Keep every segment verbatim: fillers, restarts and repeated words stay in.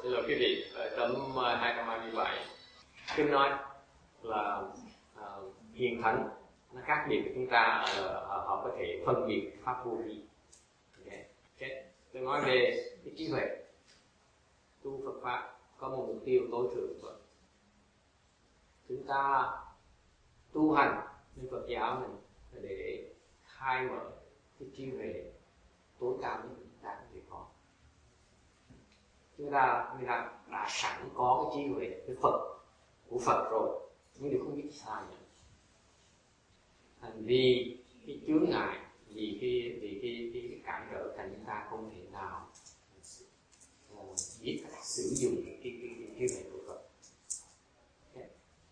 Xin lỗi quý vị, ở tấm hai trăm hai mươi bảy Kinh nói là uh, hiền thánh nó khác biệt với chúng ta ở, ở họ có thể phân biệt pháp vô vi. Okay. Okay. Tôi nói về cái trí huệ. Tu Phật pháp có một mục tiêu tối thượng thôi. Chúng ta tu hành như Phật giáo mình để khai mở cái trí huệ tối cao nhất chúng ta có thể có. Chúng ta, chúng ta đã sẵn có cái trí huệ cái Phật của Phật rồi, nhưng điều không biết sai nữa. Thành vì cái chướng ngại, vì cái vì cái, cái, cái cản trở thành chúng ta không thể nào uh, biết cách sử dụng cái cái cái trí huệ của Phật. Okay.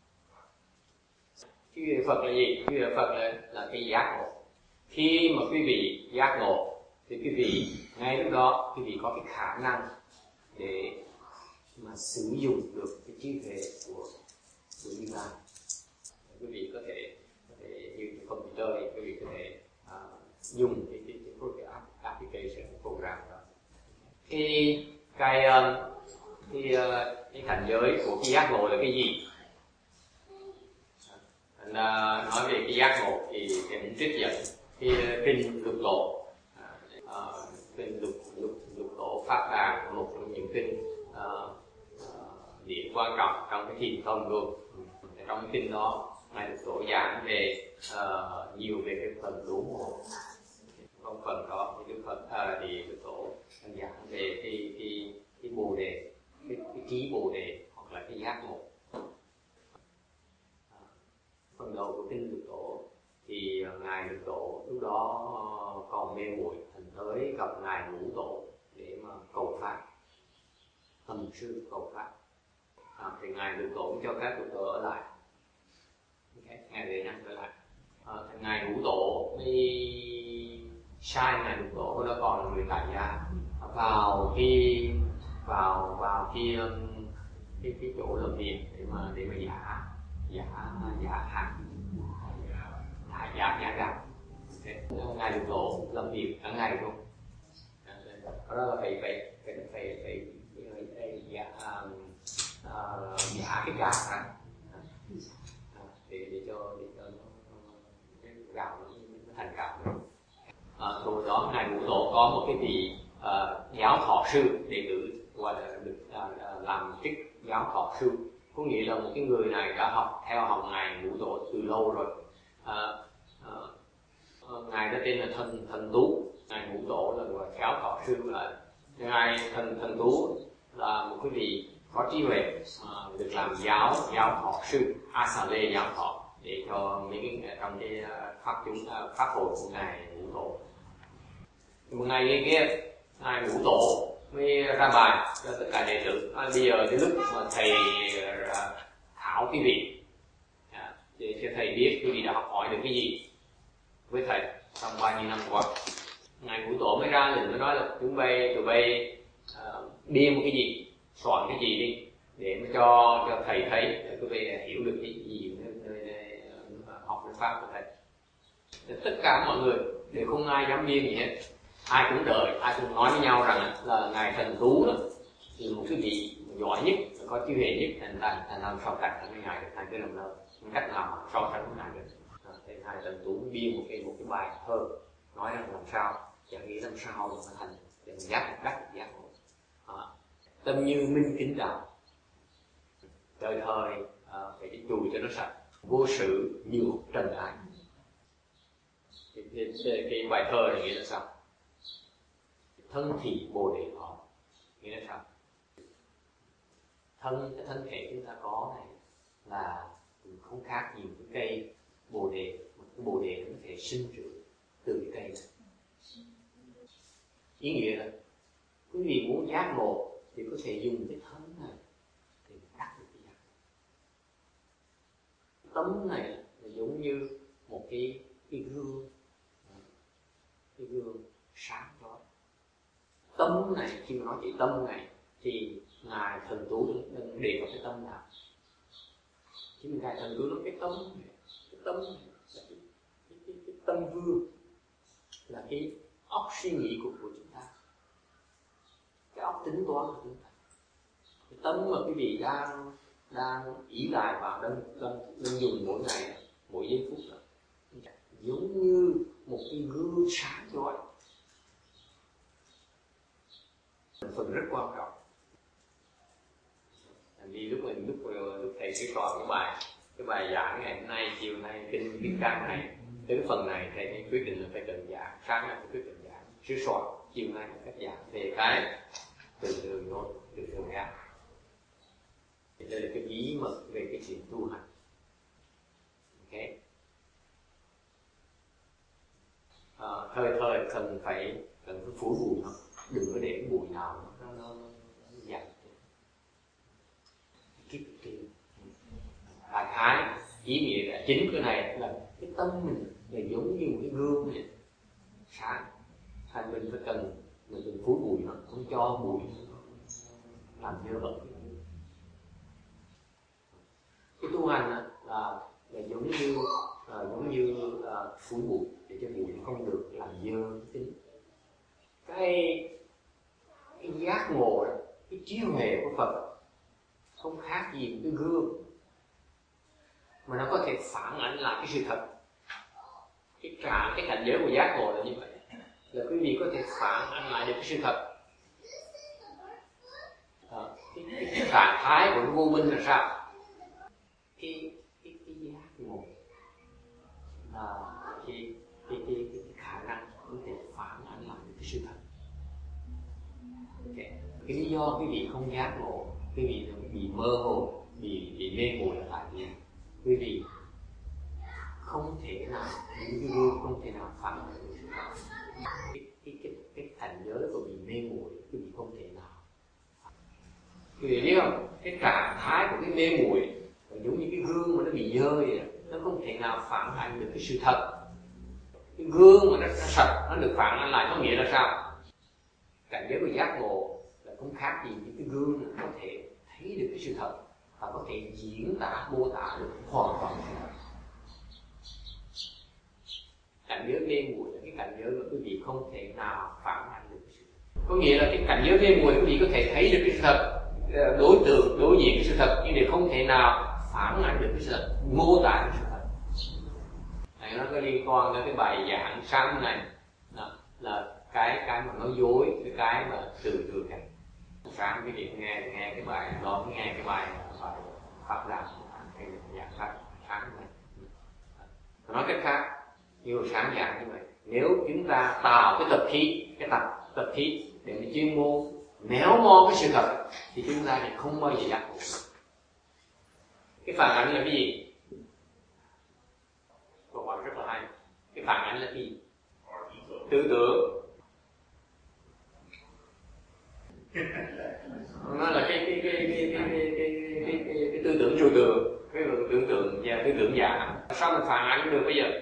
Trí huệ Phật là gì? Trí huệ Phật là là cái giác ngộ. Khi mà quý vị giác ngộ thì quý vị ngay lúc đó quý vị có cái khả năng để mà sử dụng được cái trí huệ của của Như Lai. Quý vị có thể có thể như cái computer thì quý vị có thể uh, dùng cái cái cái, cái application cái program đó. Cái cái um, cái uh, cái cảnh giới của cái giác ngộ là cái gì? Anh uh, nói về cái giác ngộ thì thì mình trích dẫn cái kinh Lục Tổ. Uh, kinh lục lục lục tổ Pháp Đàn là một trong những kinh uh, uh, điểm quan trọng trong cái thiền tông luôn. Trong cái kinh đó ngài Lục Tổ giảng về uh, nhiều về cái phần đốn ngộ. Trong phần đó thì Đức Phật uh, thì Lục Tổ giảng về cái cái cái bồ đề, cái, cái trí bồ đề hoặc là cái giác ngộ. Uh, phần đầu của kinh Lục Tổ thì ngài Lục Tổ lúc đó còn mê muội, thành tới gặp ngài Ngũ Tổ để mà cầu pháp, thầm sư cầu pháp. À, thì ngài Lục Tổ cũng cho các Lục Tổ ở lại. Okay. Ngài về nhắc trở lại. À, thì ngài Ngũ Tổ mới sai ngài Lục Tổ đó còn là người tại gia vào khi vào vào khi cái cái chỗ làm việc để mà để mà giả giả giả hạt giả giả giả gạo. Ngài Lục Tổ làm việc cả ngày luôn. Đó là phải phải phải phải phải, phải, phải giả uh, giả cái gạo ra để để cho để cho nó, cái gạo nó, nó thành gạo. À, rồi đó ngài Ngũ Tổ có một cái vị uh, giáo thọ sư đệ tử gọi là được uh, làm chức giáo thọ sư, có nghĩa là một cái người này đã học theo học ngài Ngũ Tổ từ lâu rồi. Uh, uh, ngài đó tên là thần thần Tú. Ngài Ngũ Tổ là gọi giáo thọ sư, là ngài thần thần Tú là một cái vị có trí huệ uh, được làm giáo giáo thọ sư A Xà Lê giáo thọ để cho những cái trong cái pháp chúng uh, pháp hội của ngài Ngũ Tổ. Một ngày kia ngài Ngũ Tổ mới ra bài cho tất cả đệ tử. À, bây giờ cái lúc mà thầy uh, thảo quý vị à, để cho thầy biết quý vị đã học hỏi được cái gì với thầy trong bao nhiêu năm qua. Ngài Ngũ Tổ mới ra liền mới nói là chúng bay tụi bay uh, điên một cái gì, soạn cái gì đi để mà cho cho thầy thấy để quý vị hiểu được cái gì nơi học cái pháp của thầy. Thì tất cả mọi người đều không ai dám biên gì hết, ai cũng đợi, ai cũng nói với nhau rằng là ngài thần Tú đó thì một cái vị giỏi nhất, có trí huệ nhất, thành thành thành làm so sánh với ngài được, thành cái làm đâu cách nào mà so sánh với ngài được. Thì ngài thần Tú biên một cái một cái bài thơ nói rằng làm sao chẳng nghĩ làm sao mà thành để mình giác một đắc giác ngộ. Tâm như minh kính đạo, đời thời uh, phải đi chùi cho nó sạch, vô sự như trần ái. Cái, cái, cái bài thơ này nghĩa là sao? Thân thị bồ đề thọ, nghĩa là sao? Thân cái thân thể chúng ta có này là không khác nhiều cái cây bồ đề, cái bồ đề nó có thể sinh trưởng từ cái cây này. Ý nghĩa là quý vị muốn giác ngộ thì có thể dùng cái thân này để đắc được cái giác. Tấm này là giống như một cái cái gương, cái gương sáng chói. Tâm này, khi mà nói về tâm này thì ngài thần Tú đang đề cập cái tâm nào? Chứ ngài thần Tú nói cái tâm này, cái tâm này là cái, cái, cái, cái tâm vương, là cái óc suy nghĩ của, của chúng ta, cái óc tính toán của chúng ta. tâm mà quý vị đang đang ý lại vào, đang đang, đang dùng mỗi ngày, mỗi giây phút đó, giống như một cái gương sáng chói. Phần rất quan trọng. Vì lúc mình lúc lúc thầy cái soạn cái bài cái bài giảng ngày hôm nay, chiều nay kinh kinh căn này, tới cái phần này thầy mới quyết định là phải cần giảng, sáng nay phải quyết định giảng, sửa soạn, chiều nay là cách giảng về cái từ từ thôi, từ từ ra. Đây là cái bí mật về cái chuyện tu hành. Ok. À, thời thời cần phải cần phải phủ bụi nó, đừng có để bụi nào nó nó, nó, nó dày. Kiếp kia đại khái ý nghĩa là chính cái này là cái tâm mình là giống như một cái gương vậy sáng, thành mình phải cần mình đừng phủi bụi nó, không cho bụi làm dơ bẩn. Cái tu hành là, là, là giống như à, giống như à, phủi bụi để cho bụi không được làm dơ tính. Cái cái giác ngộ đó, cái chiếu huệ của Phật không khác gì một cái gương mà nó có thể phản ảnh lại cái sự thật. Cái trạng, cái cảnh giới của giác ngộ là như vậy, là quý vị có thể phản ảnh lại được cái sự thật. À, cái, cái, cái trạng thái của vô minh là sao? Cái cái cái giác ngộ là cái cái cái cái, cái khả năng có thể phản ảnh lại được cái sự thật. Okay. Cái lý do quý vị không giác ngộ, quý vị bị mơ hồ, bị bị mê muội là tại vì quý vị không thể nào, những cái gương không thể nào phản ảnh được cái cái cái cái cảnh giới của bị mê muội, quý vị không thể nào. Quý vị biết không? Cái trạng thái của cái mê muội giống như cái gương mà nó bị dơ vậy đó, nó không thể nào phản ảnh được cái sự thật. Cái gương mà nó, nó sạch, nó được phản ảnh lại có nghĩa là sao? Cảnh giới của giác ngộ là không khác gì những cái gương nó có thể thấy được cái sự thật và có thể diễn tả, mô tả được hoàn toàn sự thật. Cảnh giới mê muội là cái cảnh giới mà quý vị không thể nào phản ảnh được cái sự thật. Có nghĩa là cái cảnh giới mê muội quý vị có thể thấy được cái sự thật, đối tượng, đối diện cái sự thật, nhưng để không thể nào phản ảnh được cái sự thật, mô tả được sự thật. Này nó có liên quan đến cái bài giảng sáng này là, là cái cái mà nói dối, cái cái mà từ từ này. Sáng cái việc nghe nghe cái bài đó, nghe cái bài bài phát đạt cái giảng sáng sáng này. Nói cách khác, như sáng giảng như vậy, nếu chúng ta tạo cái tập khí, cái tập tập khí để mà chuyên môn méo mó cái sự thật thì chúng ta thì không bao giờ giác ngộ. Cái phản ảnh là cái gì? Câu hỏi rất là hay. Cái phản ảnh là cái gì? Tư tưởng. Nó là cái cái cái cái cái cái cái, cái, cái, cái tư tưởng trừu tượng, cái tưởng tượng và tư tưởng giả. Sao mình phản ảnh được bây giờ?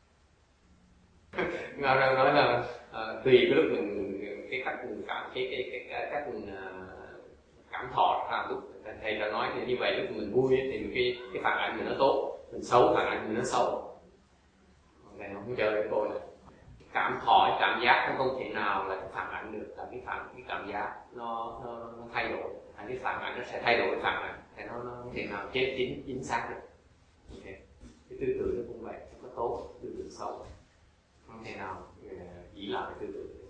Ngài nói, nói là uh, tùy cái lúc mình cái cách mình cảm cái cái cái, cái cách mình uh, cảm thọ ra lúc thầy đã nói thì như vậy lúc mình vui thì cái cái phản ảnh mình nó tốt, mình xấu phản ảnh mình nó xấu. Thầy không chờ cái cô này. Cảm thọ, cảm giác nó không thể nào là cái phản ảnh được, là cái phản cái cảm giác nó nó, nó thay đổi, thành cái phản ảnh nó sẽ thay đổi phản ảnh, thì nó nó không thể nào chết chính chính xác được. Okay. Cái tư tưởng nó cũng vậy, nó tốt, tư tưởng xấu không thể nào chỉ là cái tư tưởng.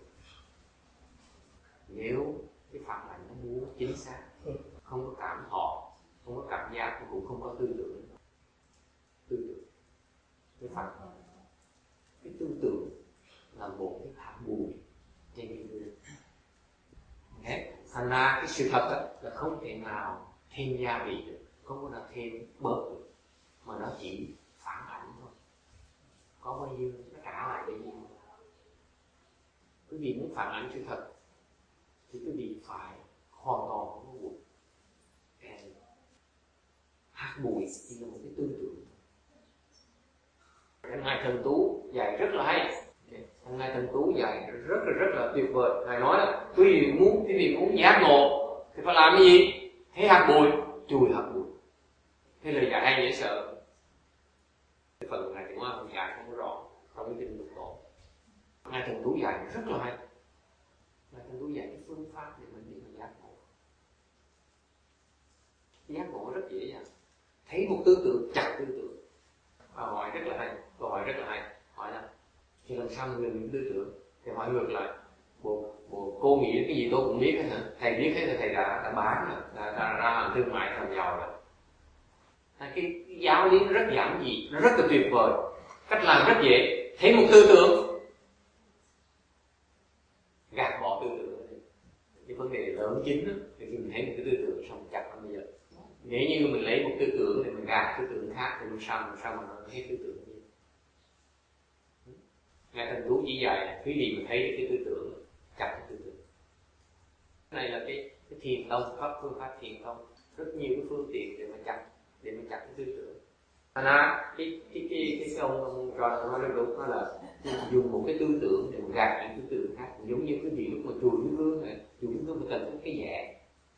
Nếu cái phản ảnh nó muốn chính xác, không có cảm thọ, không có cảm giác, cũng không có tư tưởng. Tư tưởng, cái phản ảnh, cái tư tưởng là một cái hạt bụi trên cái gương. Okay. Thành ra cái sự thật đó là không thể nào thêm gia vị được, không có nào thêm bớt được, mà nó chỉ phản ảnh thôi. Có bao nhiêu nó trả lại cái gì? Quý vị muốn phản ảnh sự thật thì quý vị phải hoàn toàn không có bụi. Hạt bụi chỉ là một cái tư tưởng. Ngài Thần Tú dạy rất là hay. Ngài Thần Tú dạy rất là rất là tuyệt vời. Ngài nói là quý vị muốn quý vị muốn giác ngộ thì phải làm cái gì? Thấy hạt bụi, chùi hạt bụi. Thế lời dạy hay dễ sợ. Cái phần này thì Ngài không dạy không có rõ trong cái kinh Lục Tổ. Ngài Thần Tú dạy rất là hay. Ngài Thần Tú dạy cái phương pháp để mình đi mà giác ngộ. Giác ngộ rất dễ dàng. Thấy một tư tưởng chặt tư tưởng. Và hỏi rất là hay, câu hỏi rất là hay. Hỏi là thì làm sao mình ngừng những tư tưởng? Thì hỏi ngược lại, bộ, bộ cô nghĩ cái gì tôi cũng biết hết hả? Thầy biết hết rồi, thầy đã, đã bán rồi, đã, đã ra làm thương mại thành giàu rồi. Cái, cái giáo lý nó rất giản dị, nó rất là tuyệt vời. Cách làm rất dễ. Thấy một tư tưởng, gạt bỏ tư tưởng. Cái vấn đề lớn chính đó, thì mình thấy một cái tư tưởng xong chặt nó bây giờ. Nếu như mình lấy một tư tưởng để mình gạt tư tưởng khác thì làm sao, làm sao mà nó hết tư tưởng gì? Ngài Thần Tú chỉ dạy quý vị mình thấy cái tư tưởng, chặt cái tư tưởng. Cái này là cái, cái thiền tông, pháp phương pháp thiền tông, rất nhiều cái phương tiện để mà chặt, để mà chặt cái tư tưởng. Thành ra cái cái cái cái ông ông rồi nói rất đúng, đó là dùng một cái tư tưởng để mà gạt những tư tưởng khác, giống như cái gì lúc mà chùi cái gương này, chùi cái gương mà cần cái dẻ,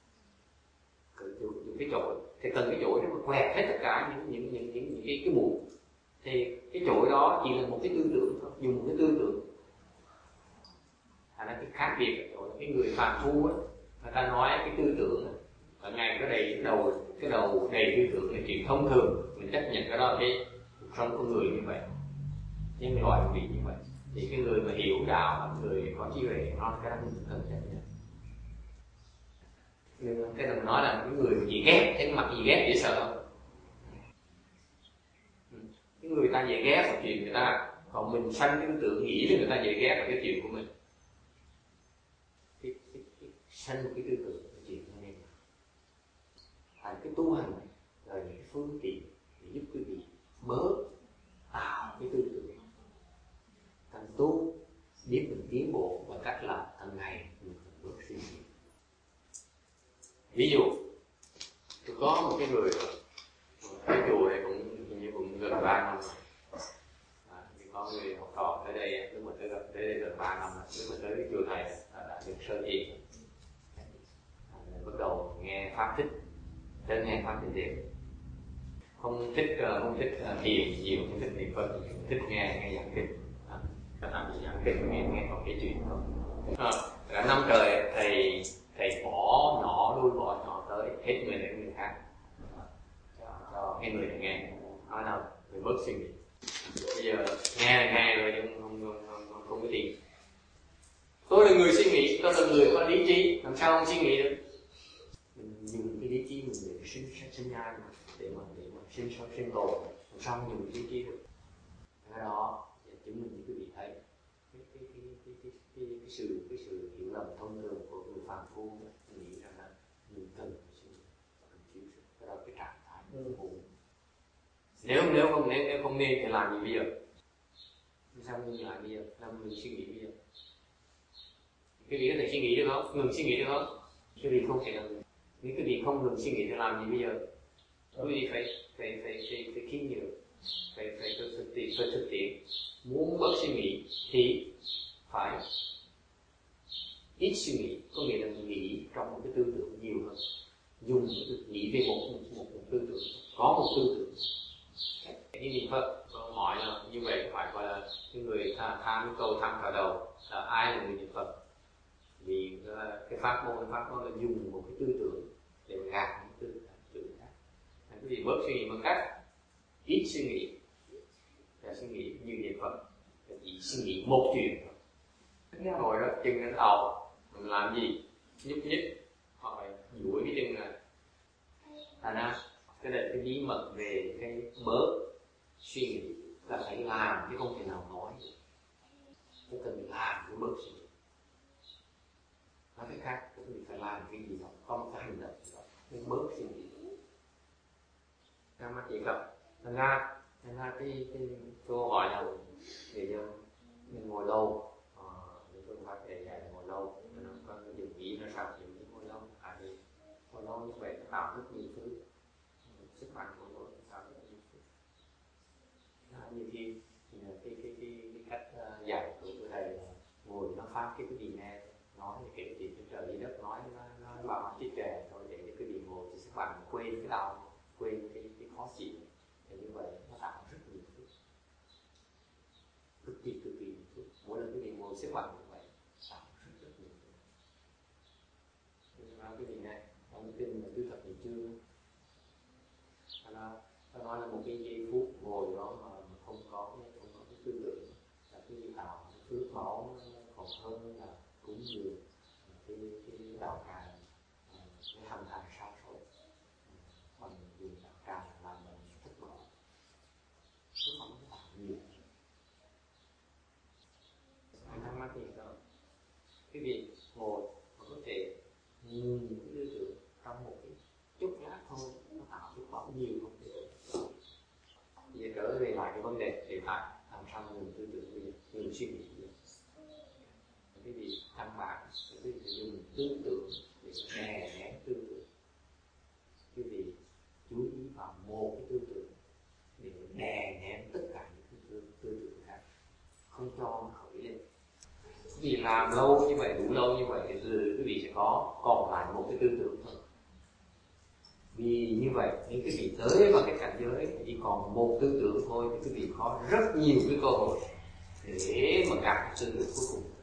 dùng cái chổi, thì cần cái chổi để mà quẹt hết tất cả những những những những, những cái cái bụi, thì cái chổi đó chỉ là một cái tư tưởng thôi, dùng một cái tư tưởng. Thành ra cái khác biệt là cái người phàm phu á, người ta nói cái tư tưởng ở ngày cái đầy cái đầu cái đầu đầy tư tưởng là chuyện thông thường, mình chấp nhận cái đó cái cuộc sống của người như vậy, nhưng mình gọi vị như vậy. Thì cái người mà hiểu đạo, người có trí huệ, nó cái đó mình cần chấp nhận. Nhưng cái đừng nói là cái người gì ghét, thấy mặt gì ghét dễ sợ không? Cái người ta dễ ghét là chuyện người ta, còn mình sanh cái tư tưởng nghĩ là người ta dễ ghét là cái chuyện của mình. Cái, cái, cái, sanh một cái tư tưởng là chuyện của mình. Thành cái tu hành này là những cái phương tiện để giúp quý vị bớt tạo cái tư tưởng. Thành tu biết mình tiến bộ bằng cách là hàng ngày mình bớt suy nghĩ. Ví dụ tôi có một cái người cái chùa này cũng hình như cũng gần ba năm rồi, à, thì có người học trò tới đây lúc mà tới gần tới đây gần ba năm rồi, lúc mà tới cái chùa này đã, đã được sơ thiền, à, bắt đầu nghe pháp thích, tới nghe pháp thiền điện, không thích không thích thiền nhiều, không thích niệm Phật, thích nghe nghe giảng kinh, làm gì giảng kinh nghe nghe còn cái chuyện thôi. À, cả năm trời thầy thầy bỏ nhỏ đuôi bỏ nhỏ tới hết người này người khác, cho, cho cái người này nghe nói nào người bớt suy nghĩ. Bây giờ nghe là nghe rồi nhưng không không không, không, không có tiền. Tôi là người suy nghĩ, tôi là người có lý trí, làm sao không suy nghĩ được? Mình dùng cái lý trí mình để sinh sinh nhai mà, để mà để mà sinh sống sinh tồn, làm sao không dùng lý trí được? Cái đó để chứng minh cho quý vị thấy cái cái cái cái cái cái, cái sự cái sự hiểu lầm thông thường của người phàm phu nghĩ rằng là mình cần suy nghĩ, cần chịu sự, cái đó cái trạng thái của phu. Nếu nếu không nếu, nếu không nên thì làm gì bây giờ? Sao mình làm bây giờ? Làm mình suy nghĩ bây giờ? Cái gì có thể suy nghĩ được không? Ngừng suy nghĩ được không? Cái gì không thể làm. Nếu cái gì không ngừng suy nghĩ thì làm gì bây giờ? Quý vị phải phải phải phải phải kiên nhẫn, phải phải thực tiễn, phải thực tiễn. Muốn bớt suy nghĩ thì phải ít suy nghĩ, có nghĩa là nghĩ trong một cái tư tưởng nhiều hơn, dùng nghĩ về một một, một, một tư tưởng, có một tư tưởng. Như niệm Phật, câu hỏi là như vậy phải gọi là cái người tham cái câu tham khởi đầu là ai là người niệm Phật? Vì cái pháp môn cái pháp môn là dùng một cái tư tưởng để gạt những tư tưởng khác. Quý vị bớt suy nghĩ bằng cách ít suy nghĩ, là suy nghĩ như niệm Phật, chỉ suy nghĩ một chuyện. Ngồi đó chân đến đầu mình làm gì? Nhúc nhích hoặc là duỗi cái chân này. Thành ra cái này cái bí mật về cái bớt suy nghĩ là phải làm chứ không thể nào nói. Không cần làm cái bớt suy nghĩ. Nói cái khác, mình phải làm cái gì đó, có một cái hành động gì đó, mình bớt suy nghĩ. Ra mắt gì không? Thành ra, thành ra cái, cái câu hỏi là để cho mình ngồi lâu, à, những phương pháp để dạy ngồi lâu, nó có dùng ý nó sao dùng ý ngồi lâu, à thì ngồi lâu như vậy nó tạo rất nhiều thứ, sức mạnh của nó tạo rất nhiều thứ. À, như khi cái cái cái cái, cái cách uh, dạy của tôi thầy là ngồi nó phát cái cái gì nghe nói thì kể chuyện trên trời dưới đất nói nó nó bảo chiếc trề thôi để cho cái gì ngồi thì sức mạnh quên cái đau, quên cái cái khó chịu, thì như vậy nó tạo rất nhiều thứ, cực kỳ cực kỳ nhiều thứ. Mỗi lần cái gì ngồi xếp bằng như vậy tạo rất rất nhiều thứ. Nhưng mà cái gì này trong cái kinh mà tứ thập nhị chương ta, ta nói là một cái giây phút ngồi đó mà, mà không có không có cái tư tưởng là cái tạo phước báo nó còn hơn là cúng dường cái cái đạo tràng, cái hành hành sao số, còn dùng đạo tràng làm mình thất vọng, chứ không có làm nhiều. Anh thắc mắc gì không? Cái việc ngồi mà có thể ngừng những cái tư tưởng trong một cái chút lát thôi, nó tạo phước báo nhiều không thể. Bây giờ trở về lại cái vấn đề hiện tại, làm sao ngừng tư tưởng bây giờ, ngừng suy nghĩ bây giờ. Cái việc căn bản, cái việc dùng tư tưởng để đè nén tư tưởng. Cái việc chú ý vào một cái tư tưởng để đè nén tất cả những tư, tư tưởng khác, không cho nó khởi lên. Vì làm lâu như vậy, đủ lâu như vậy thì từ quý vị sẽ có còn lại một cái tư tưởng thôi. Vì như vậy nên quý vị tới vào cái cảnh giới chỉ còn một tư tưởng thôi thì quý vị có rất nhiều cái cơ hội để mà gặp tư tưởng cuối cùng.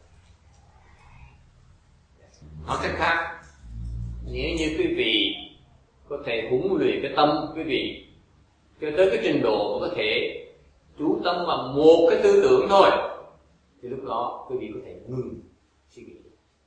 Nói cách khác, nếu như quý vị có thể huấn luyện cái tâm quý vị cho tới cái trình độ mà có thể chú tâm vào một cái tư tưởng thôi, thì lúc đó quý vị có thể ngừng suy nghĩ.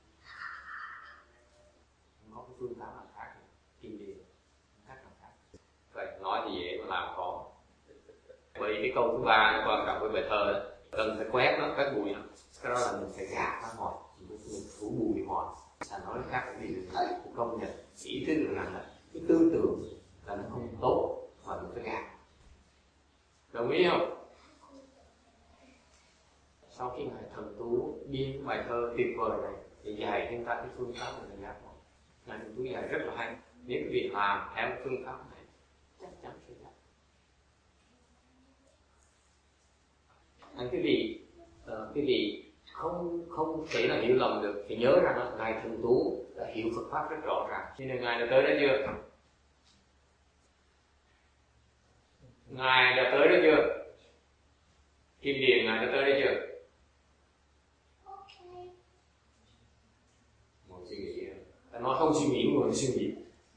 Không có cái phương pháp nào khác, kinh điển khác nào khác. Vậy nói thì dễ mà làm khó. Bởi cái câu thứ ba nó quan trọng với bài thơ đó, cần phải quét nó, quét bụi nó. Cái đó là mình phải gạt ra ngoài, mình phủ bụi ngoài. Là nói khác thì công nhận ý thức được rằng là cái tư tưởng là nó không tốt mà mình phải gạt. Đồng ý không? Sau khi ngài Thần Tú biên bài thơ tuyệt vời này thì dạy chúng ta cái phương pháp này là giác ngộ. Ngài Thần Tú dạy rất là hay. Nếu quý vị làm theo phương pháp này chắc chắn sẽ giác. Anh quý vị, uh, quý vị không không thể là hiểu lầm được thì nhớ rằng là ngài Thần Tú đã hiểu Phật pháp rất rõ ràng. Cho nên ngài đã tới đó chưa? Ngài đã tới đó chưa? Kim Điền ngài đã tới đó chưa? Ngồi suy nghĩ. Ta nói không suy nghĩ, ngồi suy nghĩ.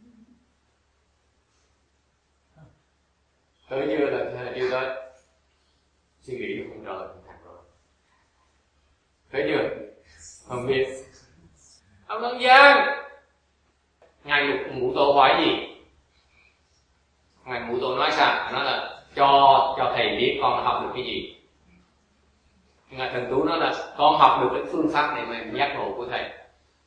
Tới chưa là chưa tới? Suy nghĩ không trả lời không thẳng rồi. Tới chưa? Không biết. Ông Đăng Giang, ngài Ngũ Tổ hỏi gì? Ngài Ngũ Tổ nói sao? Nói là cho cho thầy biết con học được cái gì. Ngài Thần Tú nói là con học được cái phương pháp này mà giác ngộ của thầy.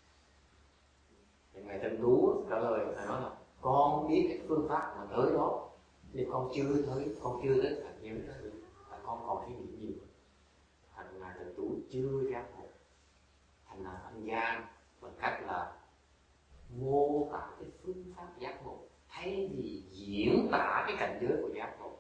Ngài Thần Tú trả lời thầy nói là con biết cái phương pháp mà tới đó, nhưng con chưa tới, con chưa tới thành nhớ đó được. Tại con còn suy nghĩ nhiều. Thành ngài Thần Tú chưa giác ngộ. Thành là anh Giang bằng cách là mô tả cái phương pháp giác ngộ thay vì diễn tả cái cảnh giới của giác ngộ.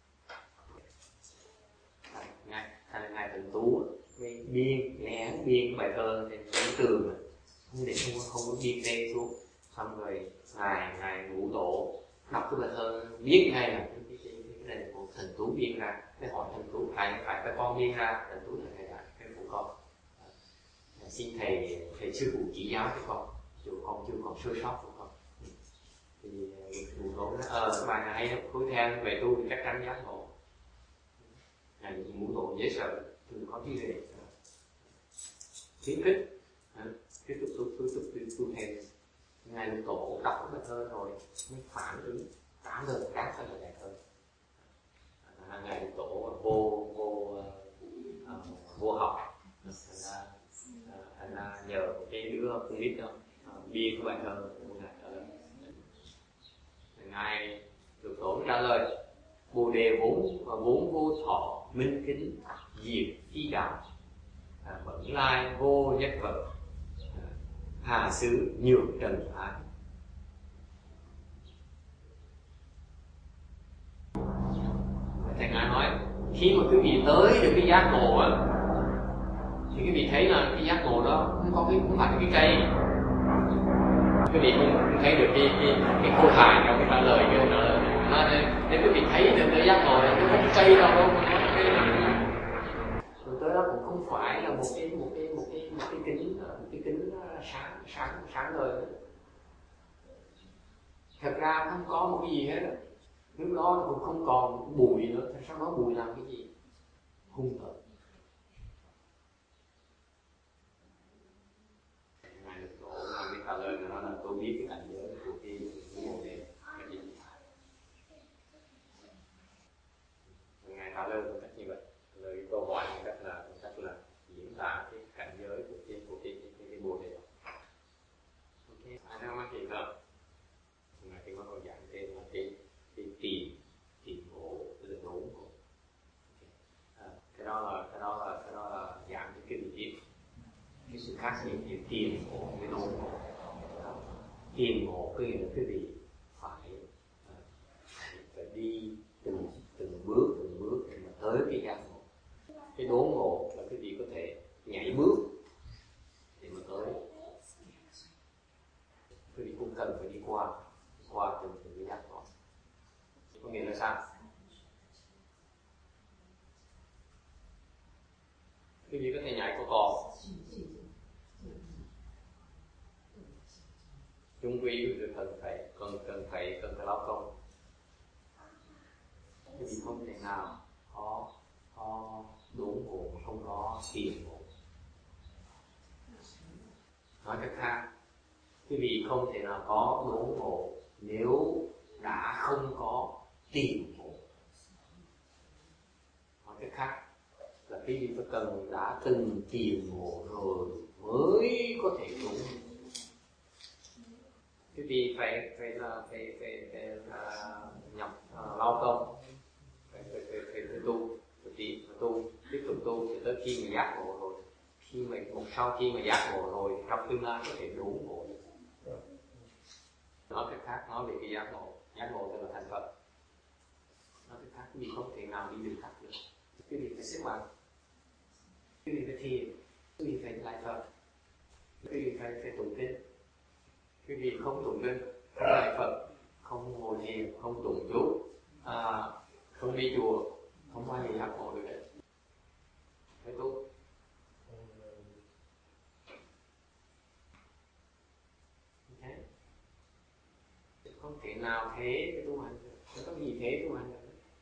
Ngài thành ngài Thần Tú biên nghe biên bài thơ trên cái tường không để không không có biên tên xuống, xong rồi ngài ngài Ngũ Tổ đọc cái bài thơ biết ngay là cái cái cái, cái này của Thần Tú biên ra, để hỏi Thần Tú phải phải phải con biên ra, Thần Tú là thầy là cái của con. Xin thầy thầy sư phụ chỉ giáo cho con, dù con chưa còn sơ sót của con. Thì Ngũ Tổ nói ờ cái bài này hay lắm, cuối theo về tu thì chắc chắn giác ngộ. Ngài Ngũ Tổ dễ sợ, đừng có cái gì khuyến khích, tiếp tục tu tu tu tu theo. Ngài Ngũ Tổ đọc cái bài thơ rồi mới phản ứng trả lời các cái lời bài thơ. Ngài Ngũ Tổ vô vô uh, vô học, thành ra thành ra nhờ một cái đứa con nít đó uh, biên cái bài thơ của ngài trả lời. Ngài Ngũ Tổ trả lời Bồ đề vốn và vốn vô thọ minh kính diệt chi đạo, à, bẩn lai vô nhất vật, à, hà xứ nhược trần thái. Thầy ngài nói khi mà quý vị tới được cái giác ngộ á thì quý vị thấy là cái giác ngộ đó không có cái không phải cái cây, quý vị không thấy được cái cái cái khôi hài trong cái trả lời cái câu trả lời này. Nếu quý vị thấy được cái giác ngộ này nó không có cây đâu đâu mà cây rồi tới đó cũng không phải là một cái một cái một cái một cái kính một cái kính sáng sáng sáng ngời. Thật ra không có một cái gì hết. Lúc đó nó cũng không còn bụi nữa, thì sau đó bụi làm cái gì? Hung tợn. Ngài Đức Tổ, Ngài biết trả lời nó là tôi biết cái cảnh giới của cái Bồ Đề. Ngài trả lời một cách như vậy, lời câu hỏi một cách là một cách là diễn tả cái cảnh giới của cái của cái cái, cái, cái Bồ Đề. Ok, ai đang mắc gì không? Ngài thì có câu giảng tên là cái cái tìm tìm ngộ, tức là đốn ngộ. À, cái đó là cái đó là cái đó là giảng cái kinh nghiệm, cái sự khác biệt giữa tìm ngộ với đốn ngộ. Tìm ngộ có nghĩa là cái gì phải phải đi từng từng bước từng bước để mà tới cái giác ngộ. Cái đốn ngộ là cái gì có thể nhảy bước để mà tới. Cái gì cũng cần phải đi qua qua từng từng cái giác ngộ. Có nghĩa là sao? Cái gì có thể nhảy qua cò? Chung quy thì cần phải cần cần phải cần phải lao công. Cái gì không thể nào có có đốn ngộ mà không có tìm ngộ. Nói cách khác, cái gì không thể nào có đốn ngộ nếu đã không có tìm ngộ. Nói cách khác là cái gì phải cần đã từng tìm ngộ rồi mới có thể đốn. Cái gì phải phải là phải phải, phải là nhập uh, lao công, phải phải phải, phải, phải tu, phải tìm, phải tu, tiếp tục tu cho tới khi mà giác ngộ rồi. Khi mà một sau khi mà giác ngộ rồi, trong tương lai có thể đốn ngộ. Nói cách khác, nói về cái giác ngộ, giác ngộ tức là thành Phật. Nói cách khác, cái gì không thể nào đi đường tắt được. Cái gì phải xếp bằng, cái gì phải thiền, cái gì phải lại Phật, cái gì phải phải tụng kinh. Cái gì không tụng kinh, không lại Phật, không ngồi thiền, không tụng chú, à, không đi chùa, không ai gì giác ngộ được đấy. Phải tu. Thế không thể nào thế cái tu hành được, không có gì thế tu hành được.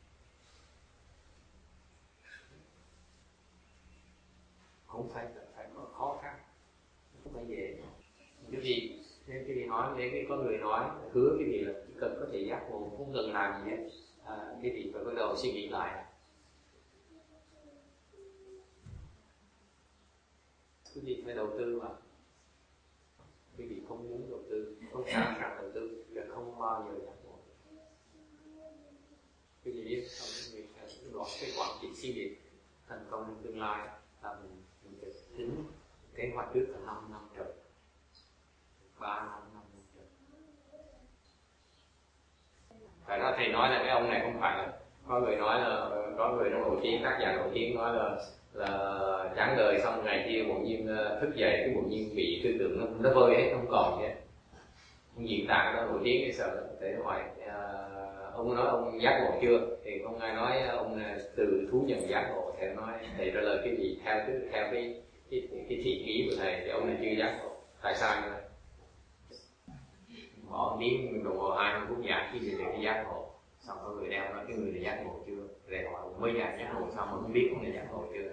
Cũng phải phải có khó khăn, không phải dễ. Cái gì nên cái gì nói nếu cái có người nói hứa cái gì là chỉ cần có thể giác ngộ, không cần làm gì hết, à, cái gì phải bắt đầu suy nghĩ lại. Cái gì phải đầu tư vào, cái gì không muốn đầu tư, không sẵn sàng đầu tư là không bao giờ giác ngộ. Cái gì biết không, cái gì đó cái quản trị suy nghĩ thành công trong tương lai là mình mình phải tính kế hoạch trước là năm năm trời, ba năm năm trời. Phải đó thầy nói là cái ông này không phải là có người nói là có người nó nổi tiếng, tác giả nổi tiếng nói là là chán đời xong ngày kia bỗng nhiên thức dậy cái bỗng nhiên bị tư tưởng nó nó vơi hết không còn vậy. Ông diễn tả nó nổi tiếng cái sợ để hỏi à, ông nói ông giác ngộ chưa thì không ai nói ông từ thú nhận giác ngộ. Thầy nói thầy trả lời cái gì theo cái theo cái cái cái, cái thị ký của thầy thì ông này chưa giác ngộ. Tại sao như vậy? Bỏ tiếng đồng hồ hai mươi phút giảng cái gì về cái giác ngộ, xong có người đeo nói cái người này giác ngộ chưa, rồi hỏi mới giảng giác ngộ xong mà không biết ông này giác ngộ chưa.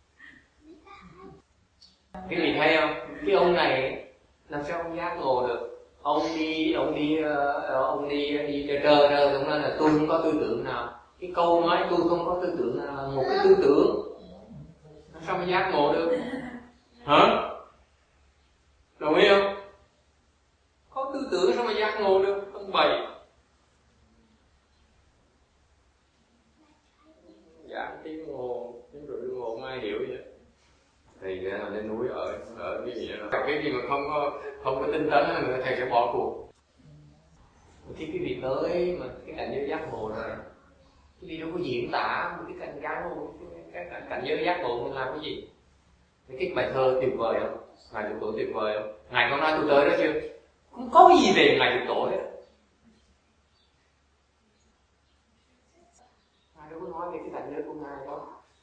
Cái gì thấy không, cái ông này làm sao ông giác ngộ được. Ông đi ông đi uh, ông đi đi trơ trơ trơ cũng nói là tôi không có tư tưởng nào. Cái câu nói tôi không có tư tưởng nào, một cái tư tưởng làm sao mà giác ngộ được hả? Đồng ý không? Có tư tưởng sao mà giác ngộ được, không bậy. Giảng tiếng ngộ, tiếng rưỡi tiếng ngộ không ai hiểu vậy. Thì lên núi ở ở cái gì đó, cái gì mà không có không có tinh tấn nữa thầy sẽ bỏ cuộc. Thì cái việc tới mà cái cảnh giới giác ngộ rồi, cái gì đâu có diễn tả một cái cảnh giác ngộ, cái, cái cảnh giới giác ngộ mình làm cái gì? Cái bài thơ tuyệt vời không? Ngài Dục Tổ tuyệt vời không? Ngài có nói tôi tới đó chưa? Không có gì về Ngài Dục Tổ hết. Ngài đâu có nói về cái cảnh giới của Ngài đâu.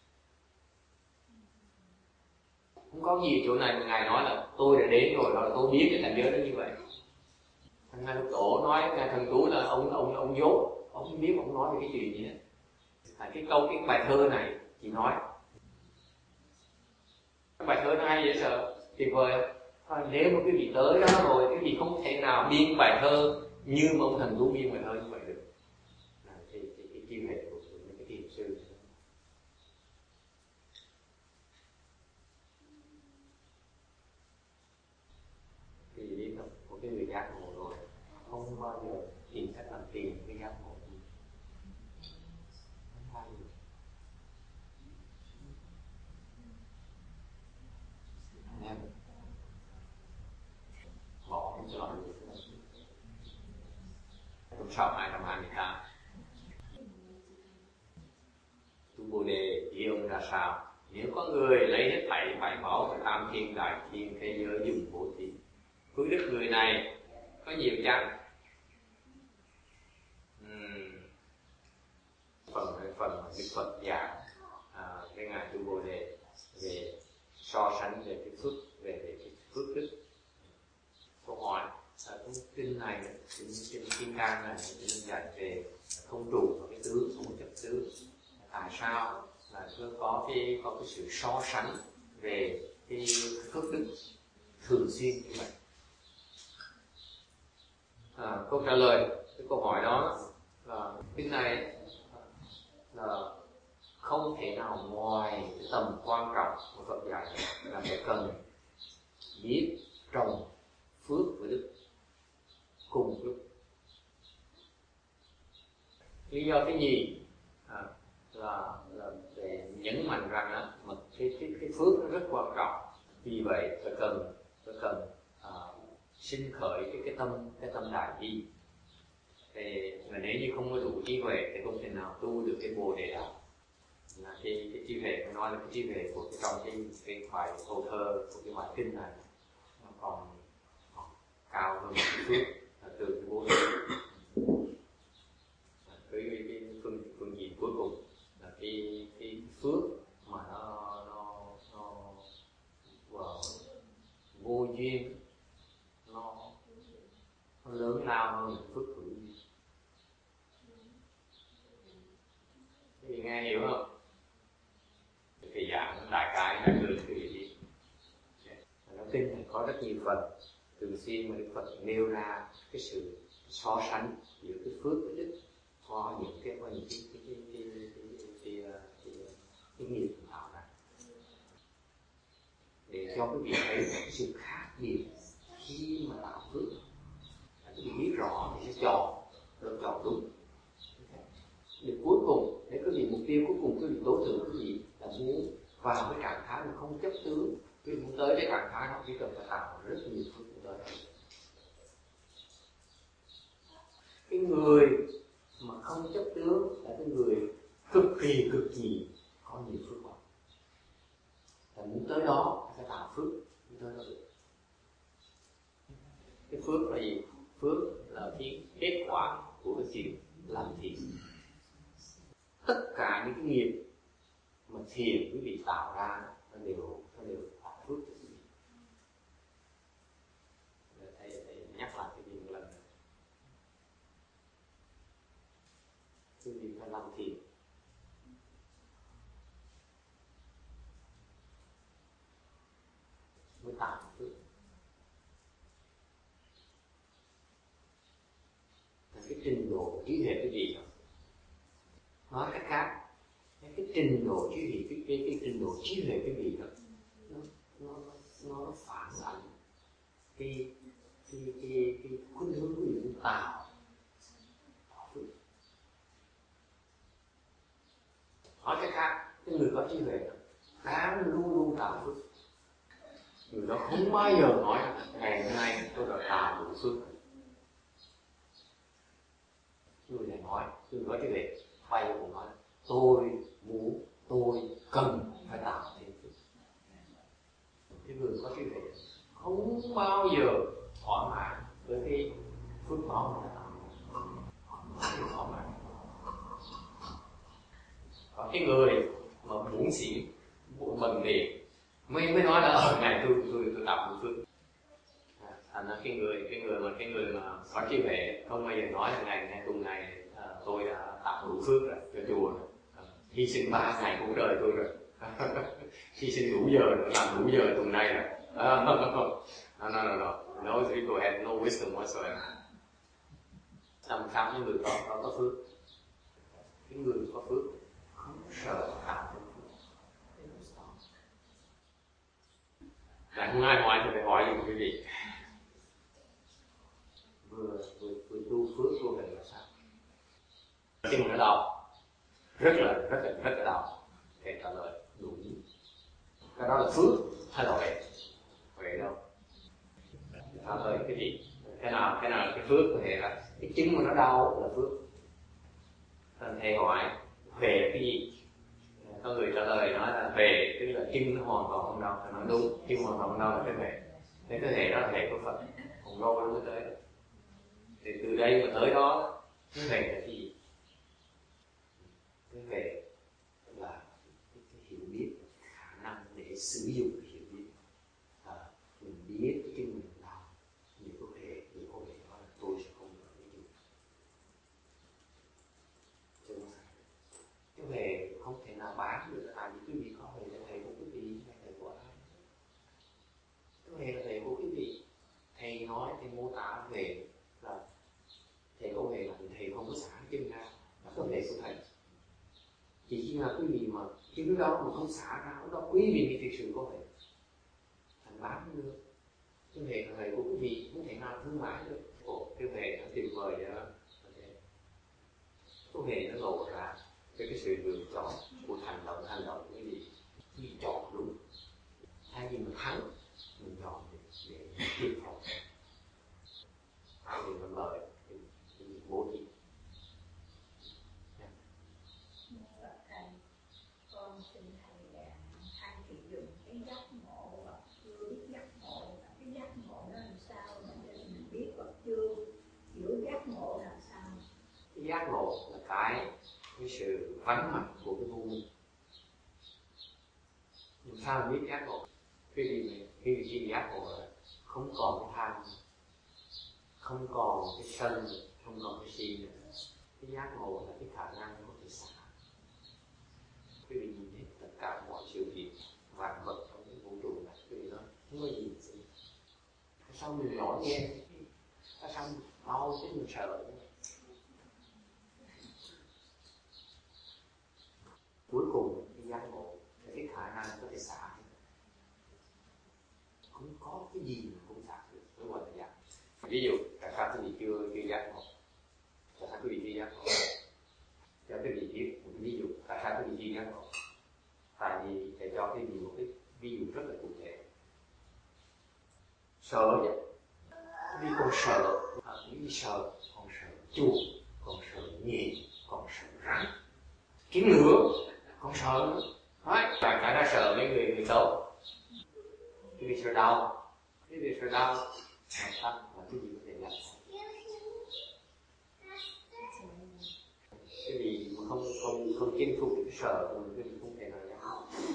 Không có gì chỗ này mà Ngài nói là tôi đã đến rồi, là tôi biết cái cảnh giới đó như vậy. Ngài Dục Tổ nói Ngài Thần Tú là ông ông ông dốt, ông không biết ông nói về cái chuyện gì hết. À, cái câu cái bài thơ này chị nói cái bài thơ nó hay dễ sợ tuyệt vời. À, nếu mà quý vị tới đó rồi quý vị không thể nào biên bài thơ như mà ông thần chú biên bài thơ như vậy được. À, thì cái cái chiêu hệ của những cái thiền sư thì biết không, một cái người giác ngộ rồi không bao giờ tìm cách làm tiền cái giác ngộ gì. Không bao giờ. Anh em bỏ cái loại người thế này cũng sau hai trăm hai mươi tám tu Bồ Đề yêu ra sao? Nếu có người lấy hết thảy phải bảo và tam thiên đại thiên thế giới dùng bố thí, phước đức người này có nhiều chăng? Uhm. phần phần Đức Phật giảng à, cái ngài tu Bồ Đề về so sánh về cái phước về, về cái phước đức. Câu hỏi ở trong kinh này trên trên kinh can này mình dạy về không trụ và cái tứ không chấp tứ. Tại sao là có cái có cái sự so sánh về cái phước đức thường xuyên như vậy? À, câu trả lời cái câu hỏi đó là cái này là không thể nào ngoài cái tầm quan trọng của Phật dạy là phải cần biết trồng phước với đức cùng lúc. Lý do cái gì? À, là, là để nhấn mạnh rằng đó, mà cái, cái, cái phước nó rất quan trọng. Vì vậy phải cần phải cần à, sinh khởi cái, cái tâm cái tâm đại bi. Thì mà nếu như không có đủ trí huệ thì không thể nào tu được cái Bồ Đề đạo. Là cái cái trí huệ, nói là cái trí huệ của cái trong cái cái bài câu thơ của cái bài kinh này nó còn, còn cao hơn cái phước là từ cái Bồ Đề. Cái, cái, cái phương phương diện cuối cùng là cái cái phước mà nó nó nó vào vô duyên, nó, nó lớn lao hơn phước hữu duyên. Thì nghe hiểu không? Cái dạng đại cái đại cương cái gì? Nó kinh này có rất nhiều phần. Thường xuyên mà Đức Phật nêu ra cái sự so sánh giữa cái phước với đức có những cái có những cái cái cái cái cái cái, cái, cái nghiệp tạo ra để cho quý vị thấy cái sự khác biệt khi mà tạo phước. Quý vị biết rõ thì sẽ chọn được chọn đúng. Để cuối cùng, để quý vị mục tiêu cuối cùng quý vị tối thượng quý vị là muốn vào cái trạng thái mà không chấp tướng. Quý vị muốn tới cái trạng thái đó chỉ cần phải tạo rất nhiều phước tới. Cái người mà không chấp tướng là cái người cực kỳ cực kỳ có nhiều phước báo. Là muốn tới đó phải tạo phước mới tới đó được. Cái phước là gì? Phước là cái kết quả của cái chuyện làm thiện. Tất cả những cái nghiệp mà thiện quý vị tạo ra nó đều nó đều tạo phước cho quý vị. Thầy, thầy nhắc lại cái gì một lần nữa. Quý vị phải làm thiện. Mới tạo phước. Cái trình độ trí huệ cái gì đó. Nói cách khác, cái trình độ trí huệ cái, cái, cái trình độ trí huệ cái gì đó nó nó nó phản ảnh cái cái cái cái khuynh hướng của những tạo. Nói cách khác, cái người có trí huệ đáng luôn luôn tạo phước. Người đó không bao giờ nói ngày hôm nay tôi đã tạo đủ phước. Người này nói, người có trí huệ bay cũng nói tôi muốn, tôi cần phải tạo thêm phước. Cái người có trí huệ không bao giờ thỏa mãn với cái phước báo mà người ta tạo. Không bao giờ thỏa mãn. Còn cái người mà muốn xỉn, muốn bần đề mới mới nói là ở ngày tôi tôi tôi tạo đủ phước. Thành ra cái người cái người mà cái người mà có trí huệ không bao giờ nói là ngày ngày tuần ngày uh, tôi đã tạo đủ phước rồi cho chùa rồi. Hy sinh ba ngày cuộc đời tôi rồi. Hy sinh đủ giờ nữa, làm đủ giờ tuần này rồi. No, no, no, no. Those people have no wisdom whatsoever. Làm sao những người có, có, có phước? Những người có phước không sợ tạo phước. Lại không ai hỏi thì phải hỏi gì quý vị. Vừa, vừa, vừa tu phước của mình là sao? Chân ở đâu? Rất là, rất là, rất là đau. Thầy trả lời đúng. Cái đó là phước hay là huệ? Huệ đâu? Trả lời cái gì? Cái nào, cái nào là cái phước của thầy là cái chân mà nó đau là phước. Nên thầy hỏi huệ là cái gì? Có người trả lời nói là huệ tức là chân nó hoàn toàn không đau. Thầy nói đúng, chân hoàn toàn không đau là cái huệ. Nên cái huệ đó là huệ của Phật. Còn đâu nó mới tới. Thì từ đây mà tới đó, cái huệ là cái gì? Cái huệ là cái, cái hiểu biết, khả năng để sử dụng cái hiểu biết. À, mình biết cái chân mình đau, nhiều có huệ, nhiều có huệ nói là tôi sẽ không được cái gì. Cái huệ không thể nào bán được, tại vì quý vị có huệ là thầy của quý vị, hay thầy của ai? Cái huệ là thầy của quý vị. Thầy nói, thầy mô tả về là thầy có huệ là thầy không có xả cái chân ra, là có huệ của thầy. Chỉ khi nào quý vị mà cái lúc đó mà không xả ra, lúc đó quý vị mới thực sự có huệ. Thành bán được. Cái huệ là huệ của quý vị không thể nào thương mại được. Ồ, cái huệ nó tuyệt vời vậy đó. Cái huệ nó lộ ra với cái sự lựa chọn của hành động, hành động cái gì? Mình chọn đúng. Thay vì mình thắng, mình chọn để, để tiếp theo. Thì mình lợi, thì mình bố trí. Con xin thầy thầy sử dụng cái giác ngộ và chưa biết giác ngộ, cái giác ngộ nó làm sao mà để mình biết và chưa hiểu giác ngộ làm sao? Cái giác ngộ là cái cái sự vắng mặt của cái vô minh. Làm sao mà biết giác ngộ? Khi gì khi gì giác ngộ là không còn cái tham, không còn cái sân, không còn cái si nữa. Cái giác ngộ là cái khả năng có thể xả. Quý vị nhìn thấy tất cả mọi sự việc vạn vật trong cái vũ trụ này, quý vị nói không có gì gì. Sao mình nổi nghe? Sao mình đau chứ mình sợ? Cuối cùng cái giác ngộ là cái khả năng có thể xả. Không có cái gì mà cũng xả được, nó gọi là giác. Ví dụ, tại sao quý vị chưa chưa giác ngộ? Tại sao quý vị chưa giác ngộ? Cho quý vị biết một ví dụ tại sao quý vị chưa giác ngộ. Tại vì thầy cho quý vị một cái ví dụ rất là cụ thể. Sợ vậy, vì con sợ, à, vì sợ, con sợ chuột, con sợ nhện, con sợ rắn, kiến lửa, con sợ nữa. Đấy, đại khái ra sợ mấy người người xấu. Quý vị sợ đau, quý vị sợ đau, làm sao mà quý vị có thể làm sao? Quý vị mà không không không chinh phục cái sợ của mình, quý vị không thể nào dám.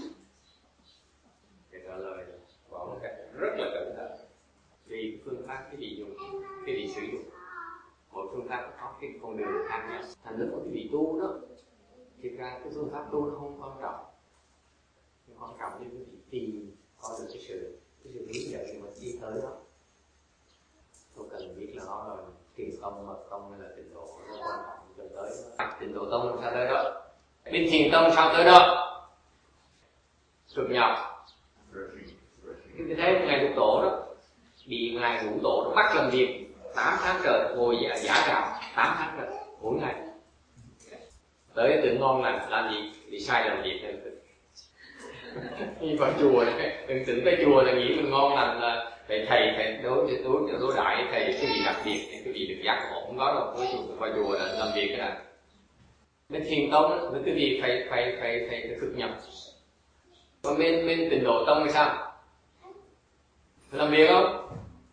Để trả lời vào một cách rất là cẩn thận. Vì phương pháp cái vị dùng, cái vị sử dụng, mỗi phương pháp có cái con đường khác nhau. Thành lúc của cái vị tu đó, thực ra cái phương pháp tu nó không quan trọng. Nhưng quan trọng là quý vị tìm có được cái sự cái sự hướng dẫn để mà đi tới đó. Không cần biết là nó là thiền tông, mật tông hay là tịnh độ, nó quan trọng cho tới đó. Tịnh độ tông làm sao tới đó? Bên thiền tông sao tới đó? Cực nhọc. Cái thế một ngày lục tổ đó, bị ngài ngũ tổ nó bắt làm việc tám tháng trời, ngồi giả, giả trào tám tháng trời mỗi ngày. Tới tưởng ngon lành làm gì bị sai làm việc này. Như vào chùa này, đừng tưởng tới chùa là nghĩ mình ngon lành là thầy thầy thầy đối đối đối đại thầy cái gì đặc biệt, cái gì được giác ngộ không có đâu. Với chùa vào chùa là làm việc cái này. Bên thiền tông với cái gì phải phải phải phải, phải cực nhập. Còn bên bên tịnh độ tông thì sao? Phải làm việc không?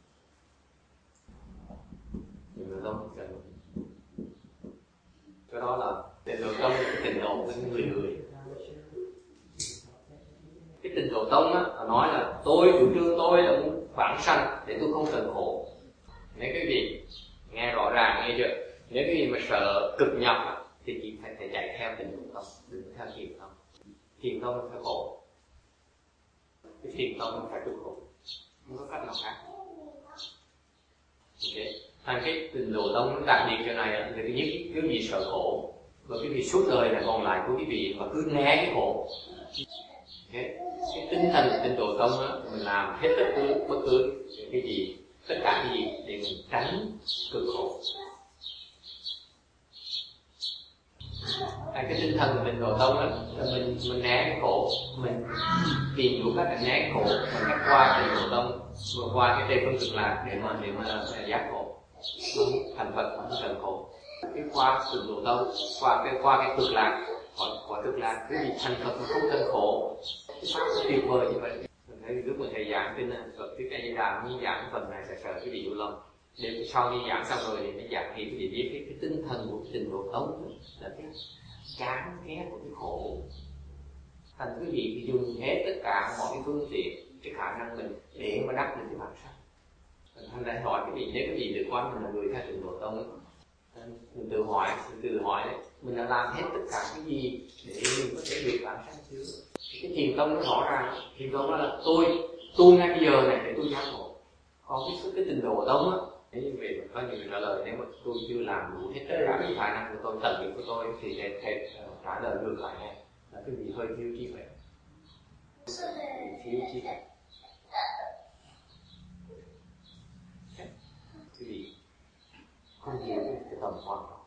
Tịnh độ tông cần. Cái đó là tịnh độ tông, cái tịnh độ với người người. Cái tịnh độ tông á, nói là tôi chủ trương tôi là muốn vãng sanh để tôi không cần khổ. Mấy cái gì nghe rõ ràng nghe chưa? Nếu cái gì mà sợ cực nhọc á, thì chỉ phải, phải chạy theo tịnh độ tông, đừng theo thiền tông. Thiền tông phải khổ, cái thiền tông phải cực khổ, không có cách nào khác. Ok, thành cái tịnh độ tông nó đặc biệt chỗ này là thứ nhất, cái gì sợ khổ, và cái gì suốt đời là còn lại của cái vị mà cứ né cái khổ. Okay. Cái tinh thần của tịnh độ tông á, mình làm hết tất cứ bất cứ cái gì, tất cả cái gì để mình tránh cực khổ. À, cái tinh thần của tịnh độ tông á, là mình mình né cái khổ, mình tìm đủ cách để né cái khổ, mình cách qua tịnh độ tông, vượt qua cái tây phương cực lạc để mà để mà giác khổ, thành Phật mà không cần khổ. Cái qua tịnh độ tông, qua cái qua cái cực lạc, qua, qua cực lạc, cái gì thành Phật mà không cần khổ, cái pháp nó tuyệt vời như vậy. Mình thấy lúc mà thầy giảng trên Phật thuyết A Di Đà, như giảng phần này sẽ sợ cái vị Vũ Lâm. Để sau khi giảng xong rồi thì mới giảng hiểu cái gì biết cái, cái tinh thần của tịnh độ tông là cái chán ghét của cái khổ. Thành quý vị thì dùng hết tất cả mọi cái phương tiện, cái khả năng mình để mà đắc được cái bản sắc. Thành ra hỏi cái gì, nếu cái gì được quan mình là người theo tịnh độ tông, mình tự hỏi, mình tự hỏi đấy, mình đã làm hết tất cả cái gì để mình có thể được bản sắc chứ? Cái thiền tông nó rõ ràng, thiền tông đó là tôi, tôi ngay bây giờ này để tôi giác ngộ. Còn cái cái tịnh độ tông á, nếu như vậy có nhiều người trả lời, nếu mà tôi chưa làm đủ hết tất cả cái khả năng của tôi, tận dụng của tôi thì thầy, thầy trả lời ngược lại này là cái gì hơi thiếu trí tuệ, thiếu trí tuệ. Cái gì không hiểu cái tầm quan trọng.